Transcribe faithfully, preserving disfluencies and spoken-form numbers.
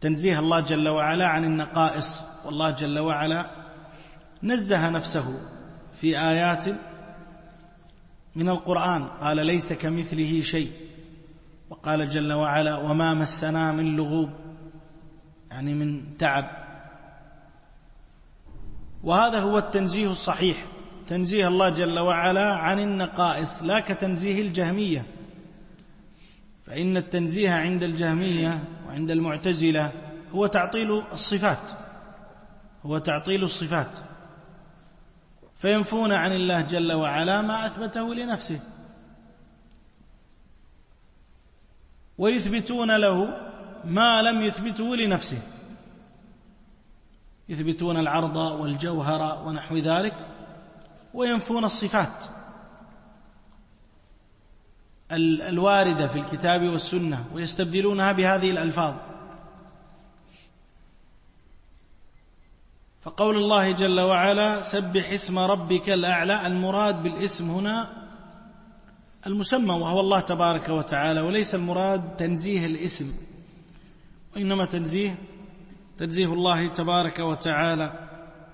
تنزيه الله جل وعلا عن النقائص. والله جل وعلا نزه نفسه في آيات من القرآن، قال ليس كمثله شيء، وقال جل وعلا وما مسنا من لغوب، يعني من تعب. وهذا هو التنزيه الصحيح، تنزيه الله جل وعلا عن النقائص، لا كتنزيه الجهمية. فإن التنزيه عند الجهمية وعند المعتزلة هو تعطيل الصفات، هو تعطيل الصفات، فينفون عن الله جل وعلا ما أثبته لنفسه، ويثبتون له ما لم يثبته لنفسه، يثبتون العرض والجوهر ونحو ذلك، وينفون الصفات الواردة في الكتاب والسنة، ويستبدلونها بهذه الألفاظ. فقول الله جل وعلا سبح اسم ربك الأعلى، المراد بالاسم هنا المسمى وهو الله تبارك وتعالى، وليس المراد تنزيه الاسم، وإنما تنزيه تنزيه الله تبارك وتعالى.